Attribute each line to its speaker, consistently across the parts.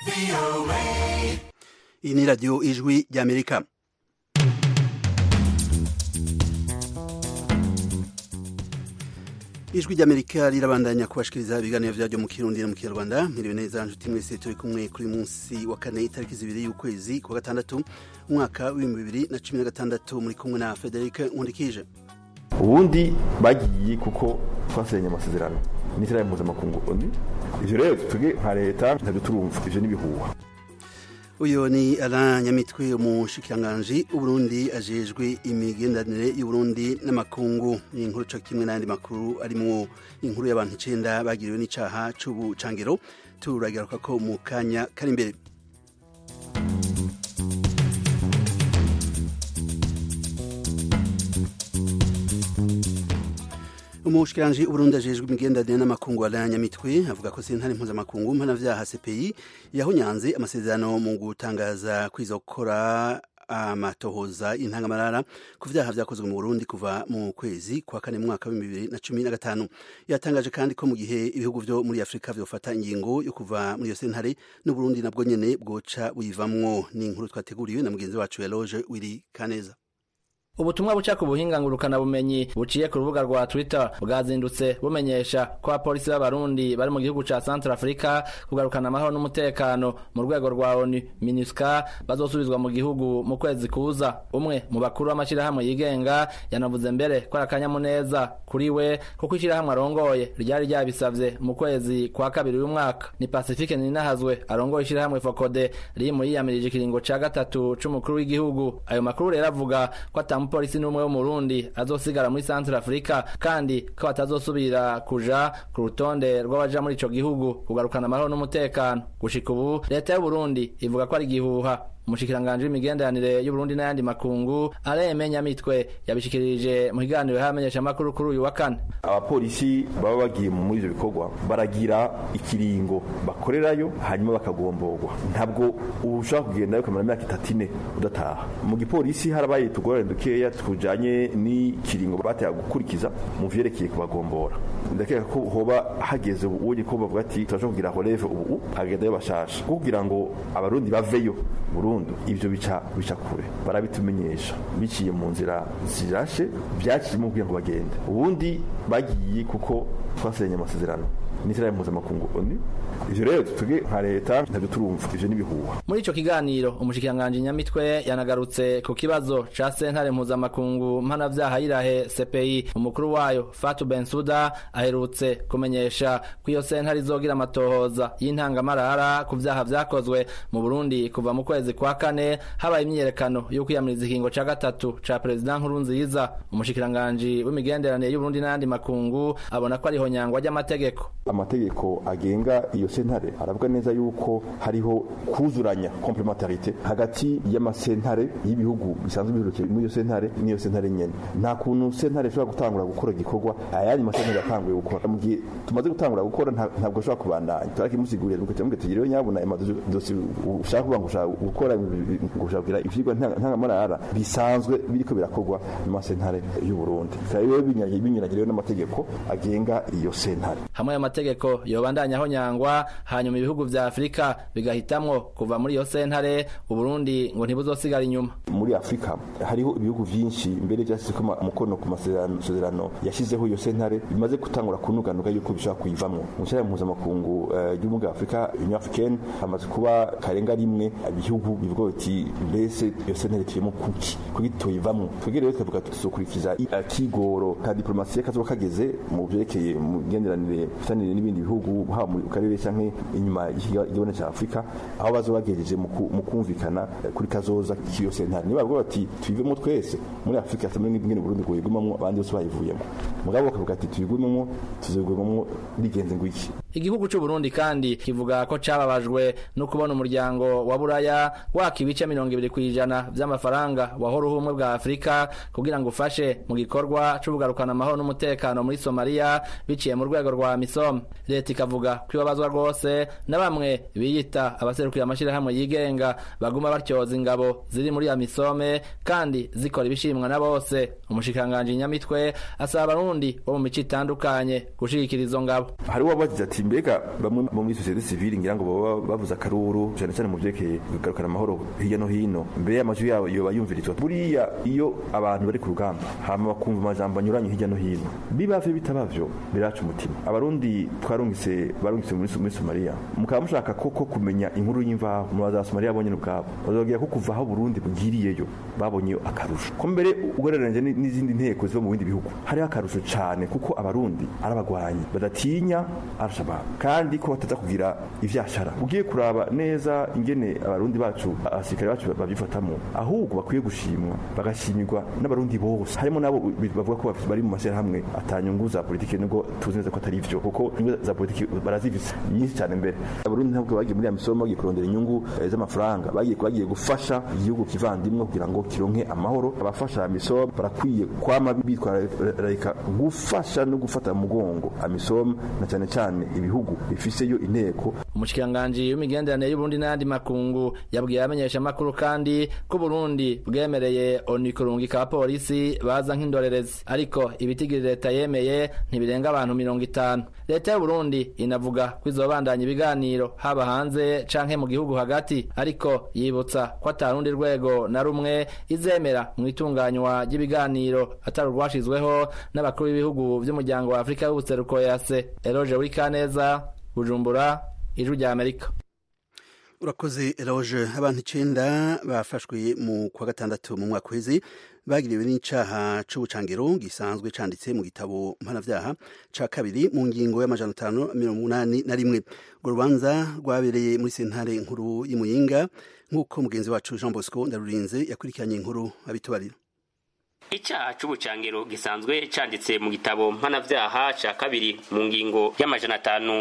Speaker 1: Iyi ni radiyo ijwi ry'Amerika. Ijwi ry'Amerika rirabandanya kubashikiriza ibiganiro vyaryo mu Kirundi no mu Kinyarwanda. Mwiriwe neza nshuti mwese, turi kumwe kuri munsi wa kane itariki 2 y'ukwezi kwa gatandatu umwaka wa 2016, muri kumwe na Frederic Nkundikije.
Speaker 2: Ubundi bagiye kuko twasenye amasezerano n'itara mpuzamakungu oni, ivyo rero tuge nka leta ntabyo turumva, ivyo nibihuha.
Speaker 1: Uyo ni Alain Nyamitwe, umushikiranganji Uburundi ajejwe imigenderanire y'Uburundi n'amakungu. Ni inkuru co kimwe n'andi makuru arimwo inkuru y'abantu 9 bagiriwe n'icaha c'ubucangero, turagaruka ko mu kanya kari imbere. Umushikiranganji Uburundi ajejwe imigenderanire n'amakungu Alain Nyamitwe avuga ko sentare mpuzamakungu mpanavyaha CPI yahonyanze amasezerano mu gutangaza kwizokora amatohoza intangamarara ku vyaha vyakozwe mu Burundi kuva mu kwezi kwa kane mwaka wa 2015. Yatangaje kandi ko mu gihe ibihugu vyo muri Afrika vyofata ingingo yo kuva muri iyo sentare n'u Burundi nabwo nyene bwoca buyivamwo. Ni inkuru twateguriwe na mugenzi wacu Eloge Wili Kaneza.
Speaker 3: Ubutumwa buca ku buhinga ngurukana bumenyi buciye ku rubuga rwa Twitter bwazindutse bumenyesha ko abapolisi b'Abarundi bari mu gihugu ca Central Africa kugarukana amahoro n'umutekano mu rwego rwa ONU MINUSCA bazosubizwa mu gihugu mu kwezi kuza. Umwe mu bakuru w'amashirahamwe yigenga yanavuze mbere ko akanyamuneza kuri we kuko ishirahamwe arongoye ryari ryabisavye mu kwezi kwa kabiri uyu mwaka. Ni Pacifique Ninahazwe arongoye ishirahamwe Focode riri mu yiyamirije ikiringo ca gatatu c'umukuru w'igihugu. Ayo makuru rero avuga ko umupolisi n'umwe wo mu Burundi azosigara muri Central Africa kandi ko batazosubira kuja ku rutonde rw'abaja muri ico gihugu kugarukana amahoro n'umutekano. Gushika ubu leta y'u Burundi ivuga ko ari gihuha. Umushikiranganje w'imigenderanire y'u Burundi n'ayandi makungu Alain Nyamitwe yabishikirije mu kiganiro y'amenyesha amakuru kuri uyu wa kane.
Speaker 2: Abapolisi baba bagiye muri ivyo bikorwa baragira ikiringo bakorerayo hanyuma bakagomborwa. Ntabwo ushaka kugendayo kamara imyaka 3 udataha. Mu gipolisi harabaye tugorane dukeya tujanye n'ikiringo bataya gukurikiza mu vyerekeye kubagombora. Ndakeka ko hoba hageze ubuye ko bavuga ati turaje kugira releve ubu hagendayo bashasha kugira ngo abarundi baveyo Burundi. Ivyo bica kure barabitumenyesha biciye mu nzira zirashe byaciye mu kugira ngo bagende. Ubundi bagiye kuko twasenye amasezerano n'itara mpuzamakungu oni, ivyo rero tuge nka leta ntabyo turumva, ivyo nibihuha.
Speaker 3: Muri ico kiganiro umushikiranganje Nyamitwe yanagarutse ku kibazo ca sentare mpuzamakungu mpanavyaha irahe CPI. Umukuru wayo Fatou Bensouda aherutse kumenyesha ko iyo sentare izogira amatohoza y'intangamarara ku vyaha vyakozwe mu Burundi kuva mu kwezi kwa kane habaye imyiyerekano yo kwiyamiriza ikiringo ca gatatu ca President Nkurunziza. Umushikiranganje w'imigenderanire y'u Burundi n'andi makungu abona ko ari honyangwa ry'amategeko.
Speaker 2: Amategeko agenga iyo sentare aravuga neza yuko hariho kuzuranya complementarité hagati y'amasentare y'ibihugu bisanzwe biruke muri iyo sentare n'iyo sentare nyene. Nta kuntu sentare ishobora gutangura gukora igikorwa ayandi masentare yatanguye gukora mu gihe tumaze gutangura gukora ntabwo ashobora kubandanya. Turakimusigurira nuko cyamwe tugireyo nyabuna dosi ushaka kuvuga ngo gukora gushakira ivyigwa ntangamarara bisanzwe biriko birakorwa mu masentare y'u Burundi. Kayo binyuranyije n'amategeko agenga iyo sentare.
Speaker 3: Hamwe y'amategeko yobandanya aho nyangwa hanyuma ibihugu vya Afrika bigahitamwo kuva muri iyo sentare, u Burundi ngo ntibuzosigara inyuma.
Speaker 2: Muri Afrika hariho ibihugu vyinshi mbere byasise ko umukono ku masezerano yashizeho iyo sentare bimaze gutangura kunuganuka yuko bishaka kuyivamwo. Mu cyaya mpuzamakungu y'umugwi wa Afrika Union Africaine hamaze kuba karenga rimwe ibihugu bivuga biti mbese iyo sentare tuyemo kuki tuyivamwo. Twegere rero tuvuga tuzokurikiza ikigoro ka diplomasiye kazoba kageze mu byerekeye mu genderanire fitanire n'ibindi bihugu ha mu karere canke inyuma y'igibone ca Afrika aho bazobagejeje mu kumvikana kuri kazoza kiyo sentare. Niba bavuga bati tuyivemo twese muri Afrika tamwe n'ingene Burundi ngo yigumamwo abandi bose bayivuyemo, mugabo bakavuga ati tuyigumemo tuzogumamwo bigenze ngwiki.
Speaker 3: Igihugu c'u Burundi kandi kivuga ko cababajwe no kubona umuryango wa Buraya waka ibice 20% vy'amafaranga wahora ubumwe bwa Afrika kugira ngo ufashe mu gikorwa c'ubugarukana amahoro n'umutekano muri Somalia biciye mu rwego rwa MISOM. Leta ikavuga kwibabazwa rwose na bamwe biyita abaserukira amashirahamwe yigenga baguma batyoza ingabo ziri muri ya MISOM kandi zikora ibishimwa na bose. Umushikiranganje Nyamitwe asaba Abarundi bo mu mici itandukanye gushigikira izo ngabo.
Speaker 2: Hari wabagize ati ati mbega bamwe muri societe civile ngira ngo baba bavuza akaruru cyane cyane mu byerekeye kugarukana amahoro hirya no hino mbere y'amajwi yabo yoba yumvirizwa buriya iyo abantu bari ku rugamba hama bakumva amajambo anyuranye hirya no hino bibavye bitabavyo biraca umutima abarundi barungitse muri Somalia mukaba mushaka koko kumenya inkuru y'imvaho mu baza Somalia abonye n'ubwabo bazogira ko kuva aho Burundi bugiriyeyo babonye akarusho ko mbere ugereranije n'izindi nteko zo mu bindi bihugu hari akarusho cyane kuko abarundi arabagwanyi badatinya Al-Shabaab kandi ko bataza kugira ivyashara ugiye kuraba neza ingene abarundi bacu asikare bacu babyifatamo ahubwo bakwiye gushimwa bagashimirwa n'abarundi bose harimo nabo bavuga ko bari mu mashyira hamwe atanyungu za politike nubwo tuzi neza ko atari ivyo kuko inyungu za politike barazivise nyinshi cyane mbere abarundi ntabwo bagiye muri amisomo bagiye kurondera inyungu z'amafaranga bagiye gufasha igihugu kivandimwe kugira ngo kironke amahoro abafasha amisomo barakwiye kwama bitwararika gufasha no gufata mugongo amisomo na cyane cyane ibihugu bifiseyo inteko.
Speaker 3: Umushikiranganje w'imigenderanire y'Uburundi n'andi makungu yabwiye amenyesha makuru kandi ko Burundi bwemereye ONU kurungika abapolisi baza nk'indorerezi ariko ibitigiri leta yemeye ntibirenga abantu 50. Leta y'u Burundi inavuga ko izobandanya ibiganiro haba hanze canke mu gihugu hagati ariko yibutsa ko atarundi rwego na rumwe izemera mu itunganywa ry'ibiganiro atarurwashizweho n'abakuru b'ibihugu by'umuryango wa Afrika y'ubuseruko yase. Eloge Wikaneza, Bujumbura, Ijwi rya Amerika.
Speaker 1: Urakoze Eloge. Abantu 9 bafashwe mu kwa gatandatu mu mwaka w'ezi bagiriwe n'icaha c'ubucangiro gisanzwe canditse mu gitabo mpanavyaha ca kabiri mu ngingo y'amajana 581. Urwo rubanza rwabereye muri sentare nkuru y'Imuyinga nk'uko mugenzi wacu Jean Bosco Ndarurinze yakurikiranye inkuru abitubarira.
Speaker 4: Icaha c'ubucangiro gisanzwe canditse mu gitabo mpanavyaha ca kabiri mu ngingo y'amajana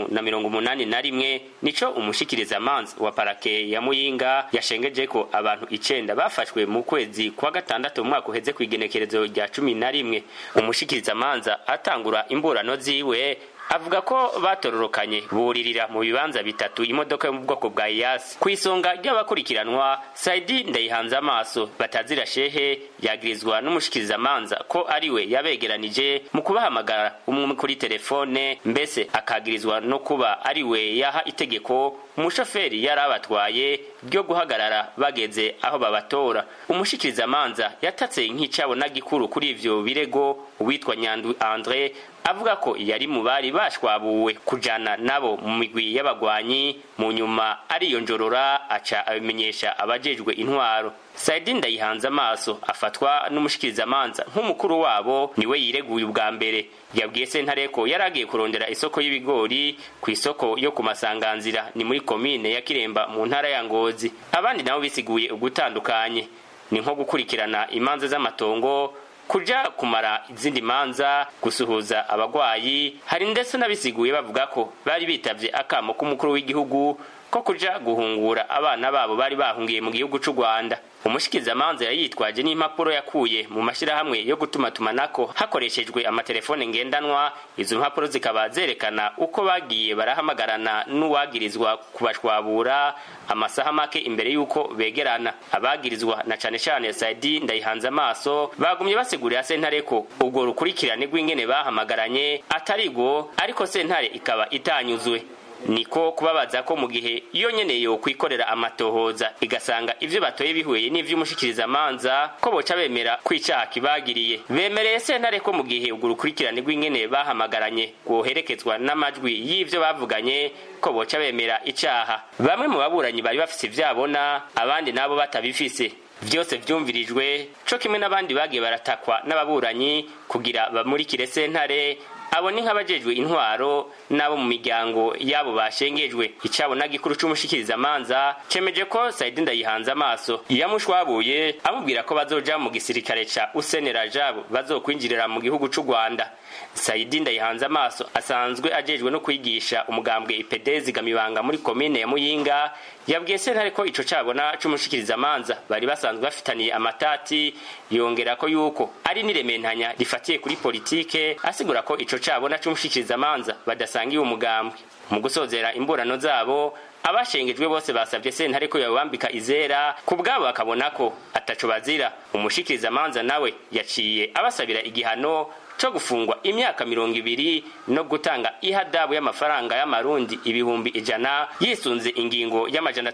Speaker 4: 581 nico umushikiriza manzi wa parake ya Muyinga yashengeje ko abantu 9 bafashwe mu kwezi kwa gatandatu mu mwaka uheze kwigenekerezo rya 11. Umushikiriza manza atangura imburano ziwe avuga ko batororokanye buririra mu bibanza bitatu imodoka yo mu bwoko bwa Iyasi. Kwisonga ry'abakurikiranwa Saidi Ndayihanze amaso batazira shehe yagirizwa n'umushikiriza manza ko ariwe yabegeranije mu kubahamagara umwe kuri telefone mbese akagirizwa no kuba ariwe yaha itegeko umushoferi yarabatwaye ryo guhagarara bageze aho babatora. Umushikiriza manza yatatse nk'icabo na gikuru kuri ivyo birego uwitwa Nyandu André avuga ko yari mu bari bashwabuwe kujana nabo mu migwi y'abagwanyi mu nyuma ariyo njorora aca abimenyesha abajejwe intwaro. Saidi Ndayihanze amaso afatwa n'umushikiriza manza nk'umukuru wabo niwe yireguye ubwa mbere. Yabwiye sentare ko yaragiye kurondera isoko y'ibigori ku isoko yo ku Masanganzira ni muri komine ya Kiremba mu ntara ya Ngozi. Abandi nabo bisiguye ugutandukanye ni nko gukurikirana imanza z'amatongo, kuja kumara izindi manza, gusuhuza abagwayi. Hari ndetse nabisiguye bavuga ko bari bitavye akamo k'umukuru w'igihugu ko kuja guhungura abana babo bari bahungiye mu gihugu c'u Rwanda. Umushikiriza manza yayitwaje n'impapuro yakuye mu mashirahamwe yo gutumatumanako hakoreshejwe amatelefone ngendanwa. Izo mpapuro zikaba zerekana uko bagiye barahamagarana n'uwagirizwa kubashwabura amasaha make imbere yuko begerana. Abagirizwa na cane cane Saidi Ndayihanze amaso bagumye basigurira sentare ko ubwo rukurikirane rw'ingene bahamagaranye atarigo ariko sentare ikaba itanyuzwe. Niko kubabaza ko mu gihe iyo nyene yo kwikorera amatohoza igasanga ivyo batoye bihuye n'ivyo umushikiriza manza ko boca bemera kwicaha kibagiriye. Bemereye sentare ko mu gihe ugurukurikirane rw'ingene bahamagaranye guherekezwa n'amajwi y'ivyo bavuganye ko boca bemera icaha. Bamwe mu baburanyi bari bafise ivyabona abandi nabo batabifise. Vyose vyumvirijwe co kimwe n'abandi bagiye baratakwa n'ababuranyi kugira bamurikire sentare. Abo ni nk'abajejwe intwaro nabo mu miryango yabo bashengejwe. Icabo na gikuru c'umushikiriza manza cemeje ko Saidi Ndayihanze amaso yamushwabuye amubwira ko bazoja mu gisirikare ca Usenera Jabo bazokwinjirira mu gihugu c'u Rwanda. Saidi Ndayihanze amaso asanzwe ajejwe no kwigisha umugambwe IPD zigamibanga muri komine ya Muyinga yabwiye sentare ko ico cabona c'umushikiriza manza bari basanzwe bafitaniye amatati, yongera ko yuko ari nirementanya rifatiye kuri politike, asigura ko ico cabona c'umushikiriza manza badasangiye umugambwe. Mu gusozera imburano zabo abashengejwe bose basavye sentare ko yabambika izera kubwabo bakabona ko ataco bazira. Umushikiriza manza nawe yaciye abasabira igihano co gufungwa imyaka 20 no gutanga ihadabu y'amafaranga y'amarundi ibihumbi 100 yisunze ingingo y'amajana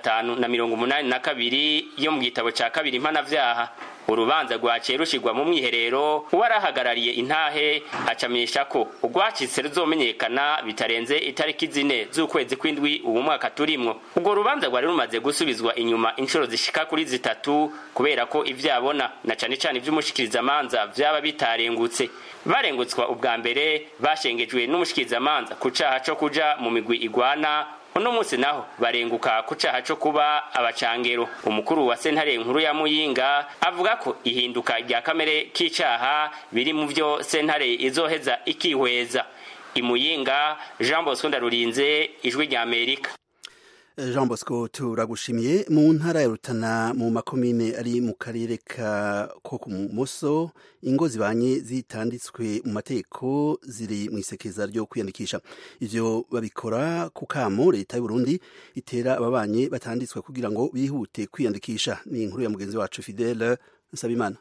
Speaker 4: 582 yo mu gitabo ca kabiri mpanavyaha. Urubanza rwaciye rushirwa mu mwiherero uwarahagarariye intahe acamenyesha ko urwacitse ruzomenyekana bitarenze itariki 4 z'ukwezi kw'indwi ubu mwaka turimwo. Ubwo rubanza rwari rumaze gusubizwa inyuma inshuro zishika kuri 3 kubera ko ivyabona na cane cane vy'umushikirizamanza vyaba bitarengutse. Barengutswa ubwa mbere bashengejwe n'umushikirizamanza ku caha co kuja mu migwi igwana. Uno munsi naho barenguka ku caha co kuba abacangero. Umukuru wa sentare nkuru ya Muyinga avuga ko ihinduka rya kamere k'icaha biri mu vyo sentare izoheza ikihweza. Imuyinga, Jean Bosco Ndarurinze, Ijwi rya Amerika.
Speaker 1: Jean Bosco turagushimiye. Mu ntara ya Rutana mu makomine ari mu karere ko ku Muso, ingo zibanye zitanditswe mu mategeko ziri mu isekeza ryo kwiyandikisha. Ivyo babikora ku kamo leta y'u Burundi itera ababanye batanditswe kugira ngo bihute kwiyandikisha. Ni inkuru ya mugenzi wacu Fidèle Nsabimana.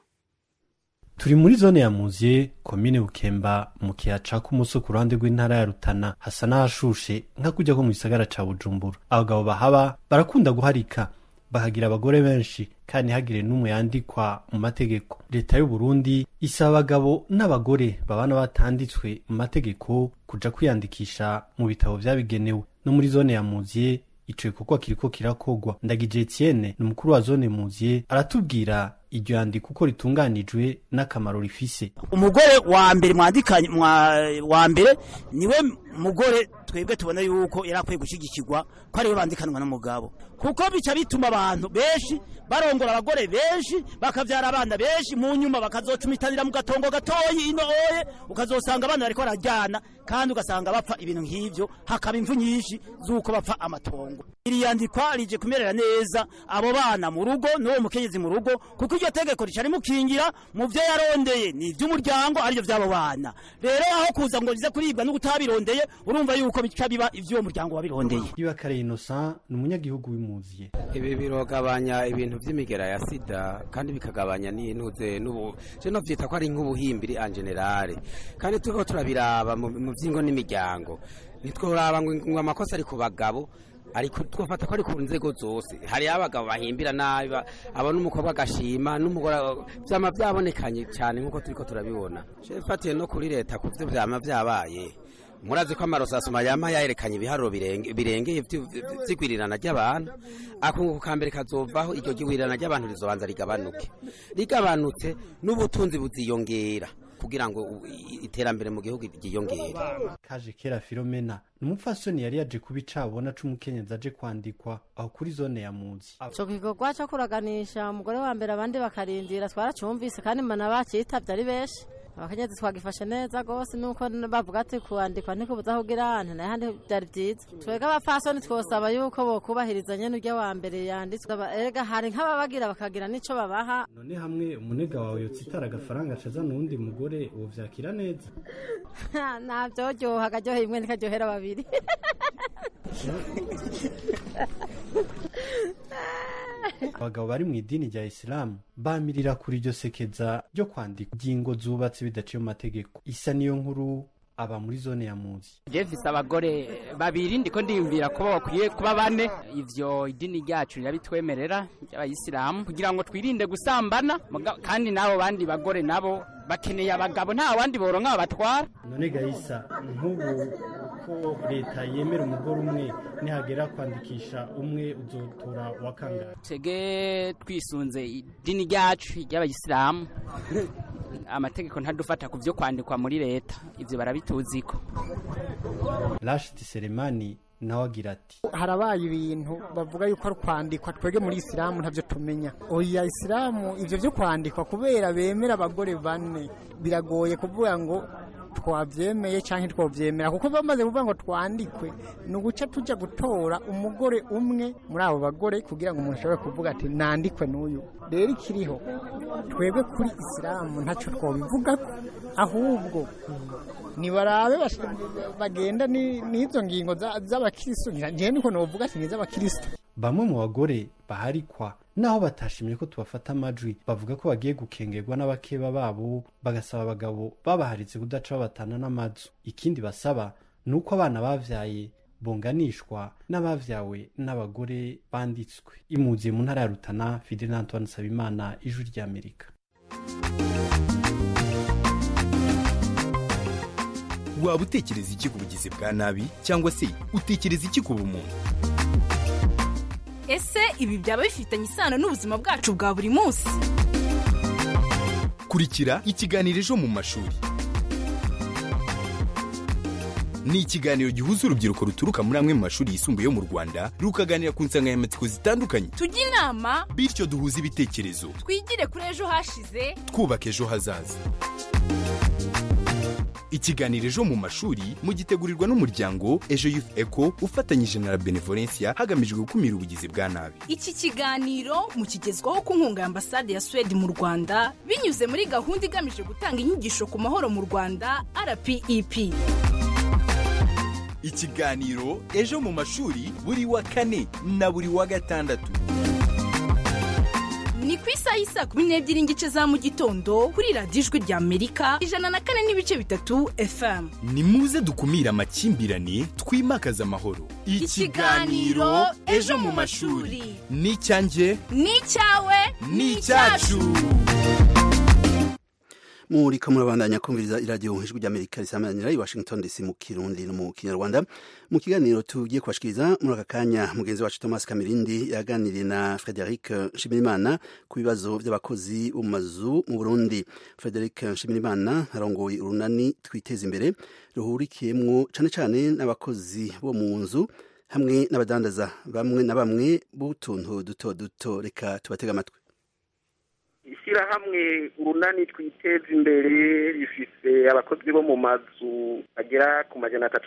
Speaker 5: Turi muri zone ya Muzye, komine Bukemba, mu kiyaca ku Muso ku ruhande rw'intara ya Rutana, hasa n'ahashushe nka kujya ko mu gisagara ca Bujumbura. Abagabo bahaba barakunda guharika, bahagira abagore benshi kandi hagire n'umwe yandikwa mu mategeko. Leta y'u Burundi isaba abagabo n'abagore babana batanditswe mu mategeko kuja kwiyandikisha mu bitabo vyabigenewe. No muri zone ya Muzye ico gikorwa kiriko kirakogwa. Ndagije Etienne ni umukuru wa zone Muzye, aratubwira iryo yandiko uko ritunganijwe n'akamaro rifise.
Speaker 6: Umugore wa mbere mwandikanye wa mbere niwe mugore twebwe tubona yuko yarakwiye gushigikirwa ko ariwe bandikanwa n'umugabo, kuko bica bituma abantu benshi barongora abagore benshi bakavyara abana benshi, mu nyuma bakazocumitanira mu gatongo gatoyi ino oye, ukazosanga abana bariko barajyana kandi ugasanga bapfa ibintu nk'ivyo, hakaba imvu nyinshi z'uko bapfa amatongo. Iri yandikwa rije kumerera neza abo bana mu rugo n'uwo mukenyezi mu rugo, kuko iryo tegeko ricari mukingira mu vyo yarondeye ni ivy'umuryango arivyo vy'abo bana. Rero aho kuza ngo rize kuribwa no gutabirondeye, urumva yuko bica biba ivy'uwo muryango wabirondeye.
Speaker 5: Ibakare Innocent ni umunyagihugu w'Imuzye.
Speaker 7: Ibi birogabanya ibintu vy'imigera ya sida kandi bikagabanya n'intuze je no vyita ko ari nk'ubuhimbiri en general, kandi turiko turabiraba mu vyingo n'imiryango. Nitworaba ngo amakosa ari ku bagabo, ariko twafata ko ari ku nzego zose. Hari abagabo bahimbira nabi, abona umukobwa agashima n'umugore vyama vyabonekanye cyane nkuko turiko turabibona. Je fatiye no kuri leta ku vyo vyama vyabaye. Murazi ko amarosasoma yama yayerekanye ibiharuro birengeye vy'igwirirana ry'abantu. Akunguko kambere kazovaho iryo gwirirana ry'abantu rizobanza rigabanutse n'ubutunzi buziyongera kugira ngo iterambere mu gihugu ryiyongere.
Speaker 5: Kaje kera Filomena numupfasoni yari yaje kubicabona c'umukenyezi aje kwandikwa aho kuri zone ya Muzye.
Speaker 8: Cyo gikorwa cyo kuraganisha umugore wa mbere abandi bakarindira twaracumvise kandi mana bacitavye ari benshi. Abakenyezi twagifashe neza gose nuko bavuga ati kuandikwa niko buzahugirana na handi byari byiza. Twega abapfasoni twosaba yuko bokubahirizanye n'urya wa mbere yanditswe. Erega hari nk'ababagira bakagira nico babaha.
Speaker 5: None hamwe umunega wawe yotsitara agafaranga caza n'undi mugore uwo vyakira neza.
Speaker 8: Navyo ryoha garyoheye imwe ntikaryohera babiri.
Speaker 5: Abagabo bari mu idini rya Islam bamirira kuri iryo sekeza ryo kwandika ingingo zubatse bidaciye mu mategeko. Isa niyo nkuru aba muri zone ya Muzye.
Speaker 9: Jefise abagore babiri ndiko ndiyumvira ko bakwiye kuba bane. Ivyo idini ryacu rirabitwemerera y'Abayisilamu kugira ngo twirinde gusambana, kandi nabo bandi bagore nabo bakeneye abagabo nta wandi boronka abatwara.
Speaker 5: None Gayisa, nk'ubu ko leta yemera umugore umwe nihagera kwandikisha umwe uzotora wakangara.
Speaker 9: Tege twisunze idini ryacu y'Abayisilamu. Amategeko ntadufata ku vyo kwandikwa muri leta, ivyo barabituziko.
Speaker 5: Rashid Selemani nawe agira ati
Speaker 10: harabaye ibintu bavuga yuko ari kwandikwa, twege muri Islamu ntavyo tumenya. Oya, Islamu ivyo vyo kwandikwa kubera bemera abagore bane biragoye kuvuga ngo twavyemeye canke twovyemera, kuko bamaze kuvuga ngo twandikwe nuguca tuja gutora umugore umwe muri abo bagore kugira ngo umuntu ashobore kuvuga ati nandikwe n'uyu. Rero ikiriho twebwe kuri Islamu ntaco twobivugako, ahubwo nibarabe bagenda n'izo ngingo z'abakristo. Nje niko novuga ati n'iz'abakristo.
Speaker 5: bamwe mu bagore baharikwa naho batashimye ko tubafata amajwi bavuga ko bagiye gukengerwa n'abakeba babo bagasaba abagabo babaharitse kudaca babatana n'amazu. Ikindi basaba nuko abana bavyaye bonganishwa n'abavyawe n'abagore banditswe. Imuziye mu ntara ya Rutana, Fidel Antoine Sabimana, Ijwi ry'Amerika.
Speaker 11: Waba utekereza iki ku bugizi bwa nabi cyangwa se utekereza iki ku bumuntu?
Speaker 12: Ese ibi byaba bifitanye isano n'ubuzima bwacu bwa buri munsi?
Speaker 11: Kurikira ikiganiro Ejo mu mashuri. Ni ikiganiro gihuza urubyiruko ruturuka muri amwe mu mashuri yisumbuye yo mu Rwanda rukaganira ku nsanganyamatsiko zitandukanye.
Speaker 12: Tujye inama
Speaker 11: bityo duhuze ibitekerezo.
Speaker 12: Twigire kuri ejo hashize,
Speaker 11: twubaka ejo hazaza. Ikiganiro Ejo mu mashuri mugitegurirwa n'umuryango Ejo Youth Eco ufatanyije na Benevolencia hagamijwe gukumira ubugizi bwa nabi.
Speaker 12: Iki kiganiro mukigezwaho ku nkunga ya Ambasade ya Sweden mu Rwanda binyuze muri gahunda igamije gutanga inyigisho ku mahoro mu Rwanda RPEP.
Speaker 11: Ikiganiro Ejo mu mashuri buri wa kane na buri wa gatandatu.
Speaker 12: Ni ku isaha y'isa 12:30 za mu gitondo kuri radiyo Ijwi ry'Amerika 104.3 FM.
Speaker 11: Ni muze dukumira amakimbirane twimakaza amahoro.
Speaker 12: Ikiganiro Ejo mu mashuri
Speaker 11: ni icyanjye,
Speaker 12: ni icyawe,
Speaker 11: ni icyacu.
Speaker 1: Muri kamurabandanya kumviriza iradiyo Ijwi ry'Amerika risamanira i Washington DC mu Kirundi no mu Kinyarwanda. Mu kiganiro tugiye kwashikiriza muri aka kanya mugenzi wacu Thomas Kamirindi yaganiriye na Frederic Nshimirimana ku bibazo by'abakozi bo mu mazu mu Burundi. Frederic Nshimirimana arongoye urunani Twiteze Imbere ruhurikiyemwo cane cane n'abakozi bo mu nzu hamwe n'abadandaza bamwe na bamwe b'utuntu duto duto. Reka tubatega amatwi.
Speaker 13: Ishyirahamwe urunani Twiteze Imbere rifise abakozi bo mu mazu bagera ku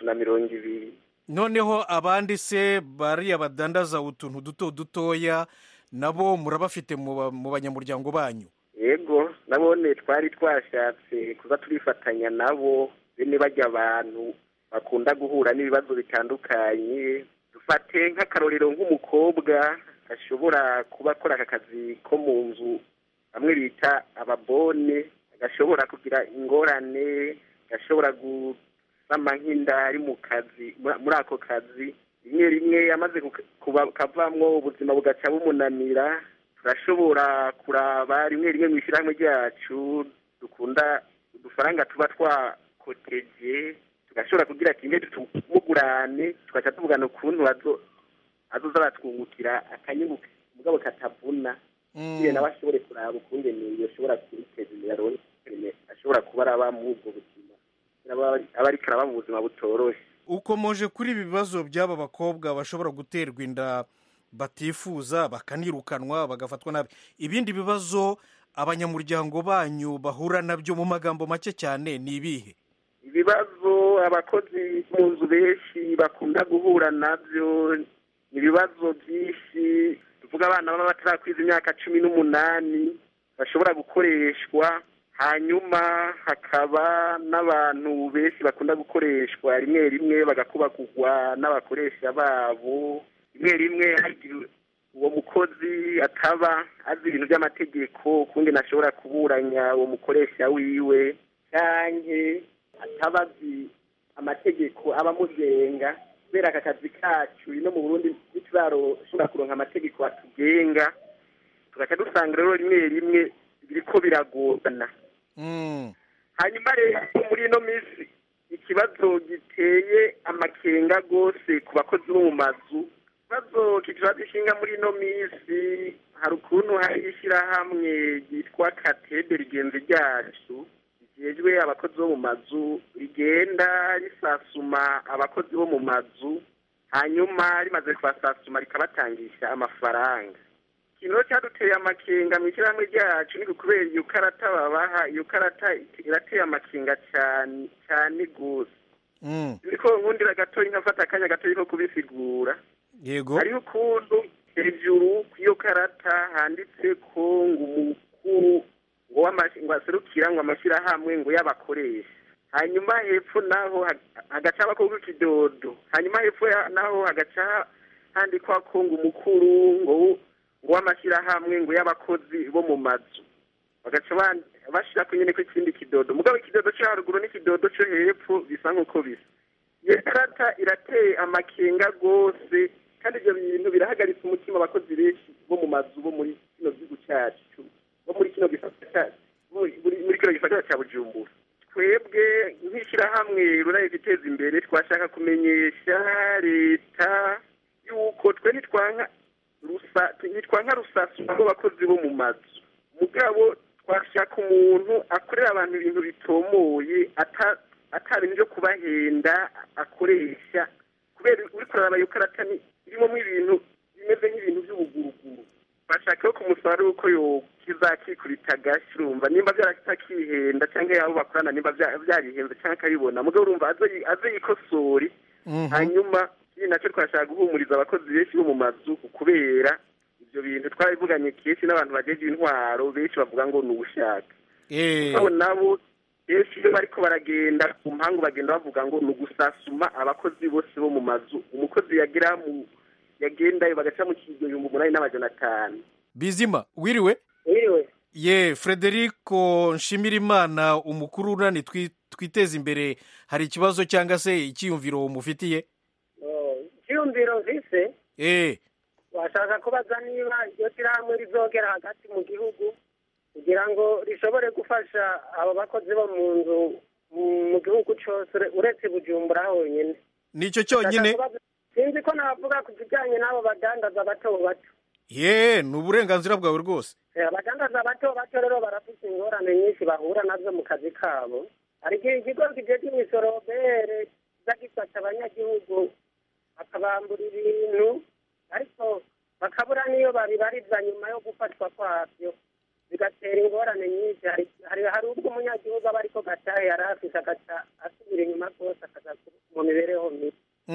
Speaker 13: 320.
Speaker 14: Noneho abandi se bari abadandaza utuntu duto dutoya nabo murabafite mu banyamuryango banyu?
Speaker 13: Yego, nabone twari twashatse kuza turifatanya nabo bene bajya abantu bakunda guhura n'ibibazo bitandukanye. Dufate nk'akarorero nk'umukobwa ashobora kuba akora aka kazi ko mu nzu bamwe bita ababone, agashobora kugira ingorane, agashobora gusama nk'inda ari mu kazi, muri ako kazi rimwe yamaze kavamwo ubuzima bugaca bumunanira. Turashobora kuraba rimwe mu ishyirahamwe ryacu dukunda udufaranga tuba twakoteje, tugashobora kugira kimwe tumugurane, tugaca tuvugana ukuntu azoza batwungukira akanyungu mugabo katavuna. Iyo nawe ashobore kuraba ukungene yoshobora kwiteza imbere, ashobora kuba araba mu ubwo buzima, aba ariko araba mu buzima butoroshe.
Speaker 14: Ukomoje kuri ibi bibazo by'aba bakobwa bashobora guterwa inda batifuza bakanirukanwa bagafatwa nabi, ibindi bibazo abanyamuryango banyu bahura nabyo mu magambo make cyane ni ibihe?
Speaker 13: Ibibazo abakozi mu nzu benshi bakunda guhura nabyo ni ibibazo byinshi. Tuvuga abana baba batarakwiza imyaka 18 bashobora gukoreshwa, hanyuma hakaba n'abantu benshi bakunda gukoreshwa rimwe bagakubakugwa n'abakoresha babo. Rimwe uwo mukozi ataba azi ibintu by'amategeko kundi nashobora kuburanya uwo mukoresha wiwe, canke ataba azi amategeko abamugenga. Kubera aka kazi kacu ino mu Burundi ntituraroshobora kuronka amategeko atugenga, tugaca dusanga rero rimwe biriko biragorana. Hanyuma rero muri ino minsi ikibazo giteye amakenga gose ku bakozi bo mu mazu. Ikibazo kituragishinga muri ino minsi hari ukuntu hari ishyirahamwe ryitwa Katede rigenzi ryacu rijejwe abakozi bo mu mazu, rigenda risasuma abakozi bo mu mazu, hanyuma rimaze kubasasuma rikabatangisha amafaranga. Ikintu cyaduteye amakenga mu ishyirahamwe ryacu ni kubera iyo karata babaha, iyo karata irateye amakenga cyane gose. Niko nkundira gatoyi nkafata akanya gatoyi ko kubisigura.
Speaker 14: Yego.
Speaker 13: Hariho ukuntu hejuru kw'iyo karata handitse ko ngo umukuru ngo aserukira ngo amashyirahamwe ngo y'abakoresha, hanyuma hepfo naho hagaca abakobwa ikidodo, hanyuma hepfo naho hagaca handikwa ko ngo umukuru ngo w'amashyirahamwe ngo y'abakozi bo mu mazu bagaca bashira ko nyene ko ikindi kidodo mugabo ikidodo cyo haruguru n'ikidodo cyo hepfo bisa nk'uko bisa iyo karata irateye amakenga gose kandi ibyo bintu birahagaritse umutima abakozi benshi bo mu mazu bo muri kino gihugu cyacu bo muri kino gisata muri kino gisata cya Bujumbura twebwe nk'ishyirahamwe ruraye guteza imbere twashaka kumenyesha leta yuko twe nitwanka rusasu abo bakozi bo mu mazu mugabo twashaka umuntu akorera abantu ibintu bitomoye atari byo kubahenda akoresha kubera uri kuraba iyo karata irimo ibintu bimeze nk'ibintu by'ubuguruguru bashaka ko umusaruro uko kizakikubita gashi urumva nimba byaratakihenda cyangwa yabo bakorana nimba byarihenze cyangwa akabibona mugabo urumva aze yikosori hanyuma nacyo twashaka guhumuriza abakozi benshi bo mu mazu kubera ibyo bintu twabivuganye kenshi n'abantu bageje intwaro benshi bavuga ngo ni ubushaka abo nabo benshi iyo bariko baragenda ku mpangu bagenda bavuga ngo ni ugusasuma abakozi bose bo mu mazu umukozi yagendayo bagaca mu kigihumbi 8,500
Speaker 14: Bizima wiriwe ye Frederico Nshimirimana umukuru urani twiteza imbere hari ikibazo cyangwa se icyiyumviro umufitiye
Speaker 15: icyiyumviro vise washaka kubaza niba iyo shyirahamwe rizogera hagati mu gihugu kugira ngo rishobore gufasha abo bakozi bo mu nzu mu gihugu cyose uretse Bujumbura honyine
Speaker 14: nicyo cyonyine
Speaker 15: sinzi ko navuga ku kijyanye n'abo badandaza bato bato
Speaker 14: ni uburenganzira bwawe rwose
Speaker 15: abadandaza bato bato rero barafite ingorane nyinshi bahura nazo mu kazi kabo hari igihe ikigo kijeje imisoro bere gifata abanyagihugu bakabambura ibintu ariko bakabura niyo babibariza nyuma yo gufatwa kwabyo bigatera ingorane nyinshi hari ubwo umunyagihugu aba ariko gatahe yari afite agaca asubira inyuma rwose akaza mu mibereho mibi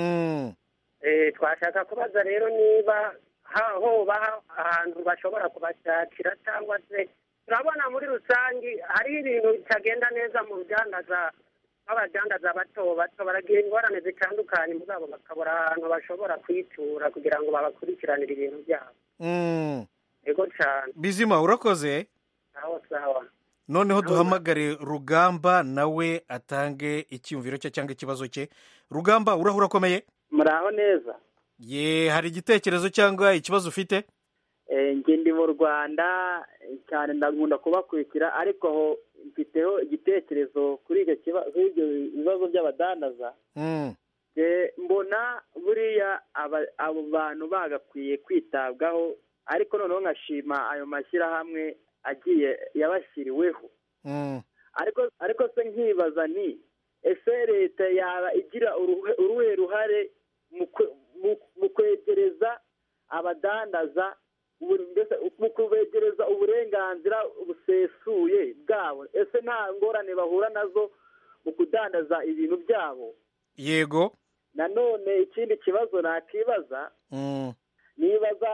Speaker 15: twashaka kubaza rero niba hoba ahantu bashobora kubashakira cyangwa se turabona muri rusange hariho ibintu bitagenda neza mu rudandaza nk'abadandaza bato bato baragira ingorane zitandukanye mugabo bakabura ahantu bashobora kwitura kugira ngo babakurikiranire ibintu byabo yego cyane
Speaker 14: Bizima urakoze
Speaker 15: sawa
Speaker 14: noneho duhamagare Rugamba nawe atange icyumviro cye cyangwa ikibazo cye Rugamba urahura akomeye
Speaker 16: muraho neza
Speaker 14: hari igitekerezo cyangwa ikibazo ufite
Speaker 16: njye ndi mu Rwanda cyane ndakunda kubakurikira ariko aho mfiteho igitekerezo kuri ibyo bibazo by'abadandaza mbona buriya abo bantu bagakwiye kwitabwaho ariko noneho nkashima ayo mashyirahamwe agiye yabashyiriweho ariko se nkibaza ni ese leta yaba igira uruhe ruhare mu kwegereza abadandaza mu kubegereza uburenganzira busesuye bwabo ese nta ngorane bahura nazo mu kudandaza ibintu byabo
Speaker 14: yego
Speaker 16: nanone ikindi kibazo nakibaza nibaza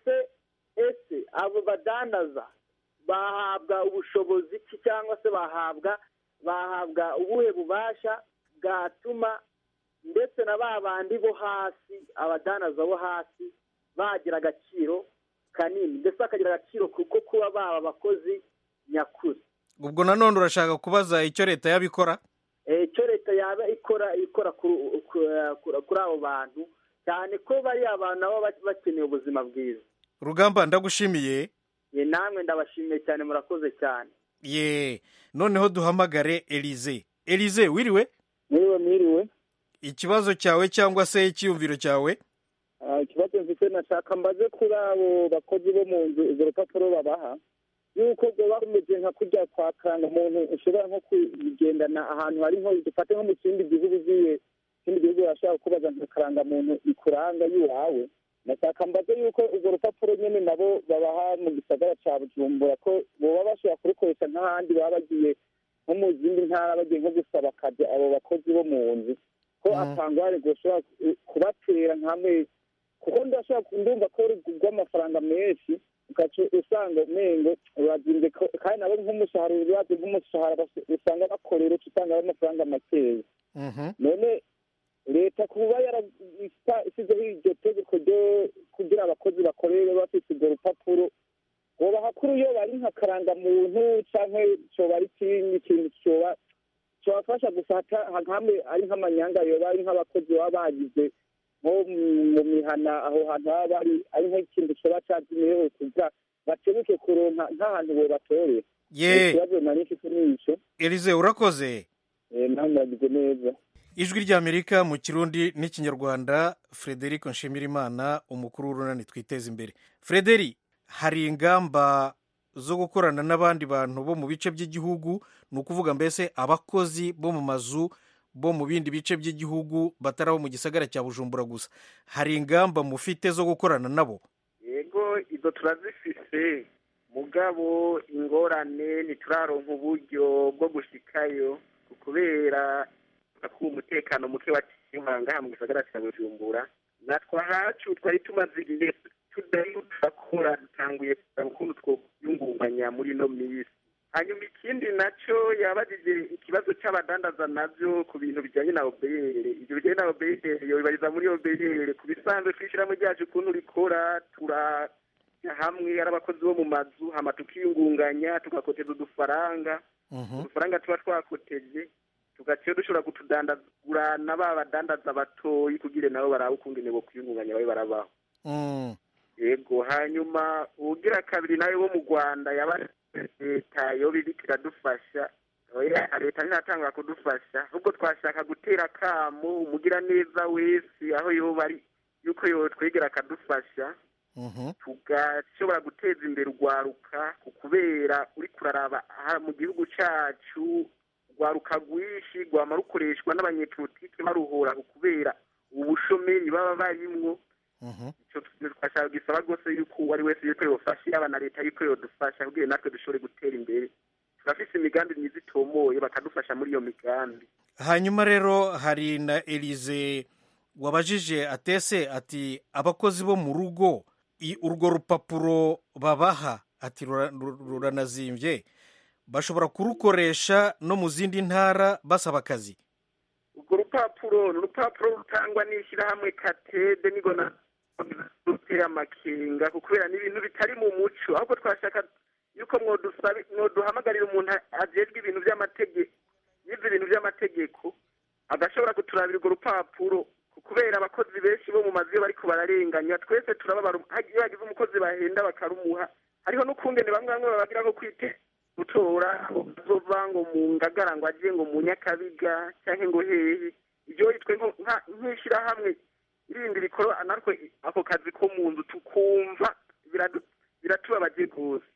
Speaker 16: ese abo badandaza bahabwa ubushobozi ki cyangwa se bahabwa ubuhe bubasha bwatuma ndetse na ba bandi bo hasi abadandaza bo hasi bagira agaciro kanini ndetse bakagira agaciro kuko kuba baba abakozi nyakuri
Speaker 14: ubwo nanone urashaka kubaza icyo leta yabikora
Speaker 16: icyo leta yaba ikora kuri abo bantu cyane ko bari abantu nabo bakeneye ubuzima bwiza
Speaker 14: Rugamba ndagushimiye
Speaker 16: namwe ndabashimiye cyane murakoze cyane
Speaker 14: noneho duhamagare Elize wiriwe
Speaker 17: mwiriwe
Speaker 14: ikibazo cyawe cyangwa se icyiyumviro cyawe
Speaker 17: ikibazo mfite nashaka mbaze kuri abo bakozi bo mu nzu izo rupapuro babaha yuko baba bameze nka kurya kwa karanga umuntu ushobora nko kugendana ahantu hari nko dufate nko mu kindi gihugu ugiye ikindi gihugu urashobora kubaza nka karanga muntu ikuranga y'iwawe nashaka mbaze yuko urwo rupapuro nyine nabo babaha mu gisagara cya Bujumbura ko boba bashobora kurukoresha nk'ahandi baba bagiye nko mu zindi ntara bagiye nko gusaba akazi abo bakozi bo mu nzu ko atangware gushobora kubatera nk'amezi kuko ndumva ko rugurwa amafaranga menshi ugaca usanga umengo urazinze kandi nabo nk'umushahara urazi nk'umushahara usanga bakorera usanga ari amafaranga makeya none leta kuba yarasizeho iryo tegeko ryo kugira abakozi bakorere bafite urwo rupapuro bobaha kuri iyo bari nka karangamuntu canke coba ari ikindi kintu cobafasha gusa hamwe ari nk'amanyanga yoba ari nk'abakozi baba bagize nko mu mihana aho hantu baba bari ari nk'ikintu coba cazimiyeho kugira batebuke kuronka nk'ahantu bobatorera. Ikibazo nari mfite nico.
Speaker 14: Elize urakoze.
Speaker 17: Nawe muragize neza.
Speaker 14: Ijwi ry'Amerika mu Kirundi n'Ikinyarwanda, Frederic Nshimirimana, umukuru w'urunani Twiteze Imbere. Frederic, hari ingamba zo gukorana n'abandi bantu bo mu bice by'igihugu, ni ukuvuga mbese abakozi bo mu mazu bo mu bindi bice by'igihugu bataraho mu gisagara cya Bujumbura gusa. Hari ingamba mufite zo gukorana nabo?
Speaker 13: Yego, izo turazifise, mugabo ingorane ntituraronka uburyo bwo gushikayo kubera ko umutekano muke wakimangaha mu gisagara cya Bujumbura. Natwe hacu twari tumaze igihe tudakora, dutanguye ukuntu twiyungunganya muri no misi. Hanyuma ikindi nacyo yabajije ikibazo cy'abadandaza navyo ku bintu bijyanye na OBR. Ibyo bijyanye na OBR yobibariza muri OBR. Ku bisanzwe twishiramo ryacu ukuntu rikora, hamwe ari abakozi bo mu mazu hama tukiyungunganya tugakoteza udufaranga. Udufaranga tuba twakoteje tugaciye dushobora kutudandagura n'aba badandaza batoyi kugira nabo barabe ukungene bo kwiyungunganya babe barabaho. Yego, hanyuma ugira kabiri nawe wo mu Rwanda yaba leta yoba iriko iradufasha. Leta ntatangura kudufasha, ahubwo twashaka gutera kamo umugira neza wese aho yoba ari yuko yotwegera akadufasha, tugashobora guteza imbere urwaruka kubera uri kuraraba mu gihugu cacu urwaruka rwinshi rwama rukoreshwa n'abanyepolitike baruhora kubera ubushomeri baba barimwo. Ico twashaka gisaba rwose yuko uwo ari wese yuko yofasha yaba na leta yuko yodufasha kugira natwe dushobore gutera imbere. Turafise imigambi myiza itomoye bakadufasha muri iyo migambi.
Speaker 14: Hanyuma rero hari na Elize wabajije atese ati abakozi bo mu rugo urwo rupapuro babaha ati ruranazimvye, bashobora kurukoresha no mu zindi ntara basaba akazi.
Speaker 13: Urwo rupapuro rutangwa n'ishyirahamwe Katede nigona rutera amakenga kubera n'ibintu bitari mu muco, ahubwo twashaka yuko mwoduhamagarira umuntu ajejwe ibintu by'amategeko, yize ibintu by'amategeko agashobora kuturabira urwo rupapuro kubera abakozi benshi bo mu mazu iyo bariko bararenganya twese turababara. Hagiye bagize umukozi bahenda bakarumuha, hariho n'ukungene bamwe babagira ngo kwite gutora bazova ngo mu Ngagara ngo agiye ngo mu Nyakabiga canke ngo hehe. Ibyo yitwe nk'ishirahamwe irindi rikora natwe ako kazi ko mu nzu tukumva biratubabaje gose.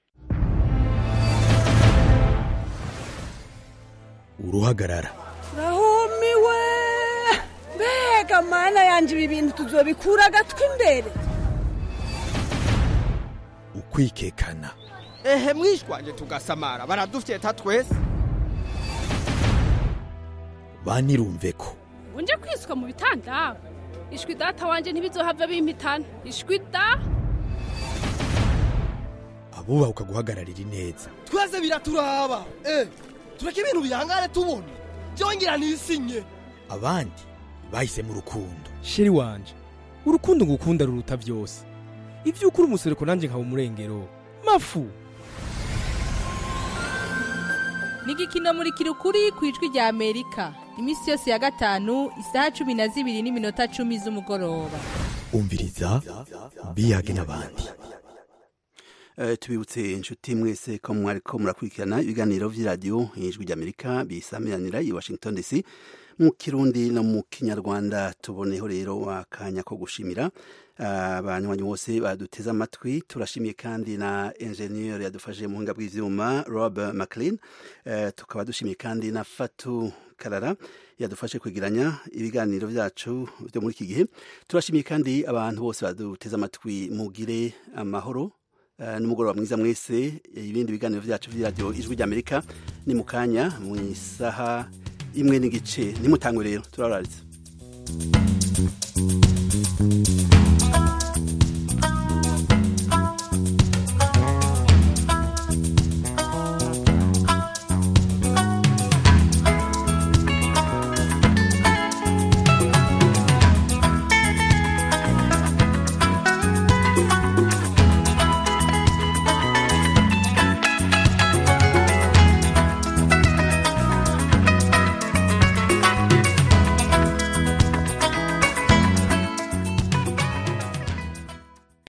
Speaker 18: Uruhagarara
Speaker 19: rahumiwe, mbega mana yanje ibi bintu tuzobikura agatwi imbere.
Speaker 18: ukwikekana
Speaker 20: ehe mwishwanje tugasamara baradufyeta twese.
Speaker 18: banirumve ko
Speaker 12: unje kwiswa mu bitanda, ishwi data wanje ntibizohava bimpitana, ishwi da
Speaker 18: abubaha ukaguhagararira ineza.
Speaker 20: Twese biraturaba tureke ibintu bihangane tubona byongera nisinye.
Speaker 18: Abandi bahise mu rukundo.
Speaker 21: Sheri wanje, urukundo ngukunda ruruta byose. Ivyo ukuri umusereko nanje nkaba umurengero mafu.
Speaker 22: Nigikino muri kirukuri kwijwi rya Amerika. Imisi yose ya gatanu isaha 12:10 z'umugoroba.
Speaker 18: Umviriza biyage n'abandi.
Speaker 1: Tubibutse inshuti mwese ko mwariko murakurikirana ibiganiro vy'iradio Ijwi ry'Amerika bisamiranira i Washington DC mu Kirundi no mu Kinyarwanda. Tuboneho rero akanya ko gushimira abanywanyi bose baduteza amatwi. Turashimiye kandi na engineer yadufashije mu buhinga bw'ivyuma Rob McLean. Tukaba dushimiye kandi na Fatu Karara yadufashe kwigiranya ibiganiro vyacu byo muri iki gihe. Turashimiye kandi abantu bose baduteza amatwi. Mugire amahoro n'umugoroba mwiza mwese. Ibindi biganiro vyacu vy'iradio Ijwi ry'Amerika ni mukanya mu isaha 1:15. Nimutangwe rero turarariza.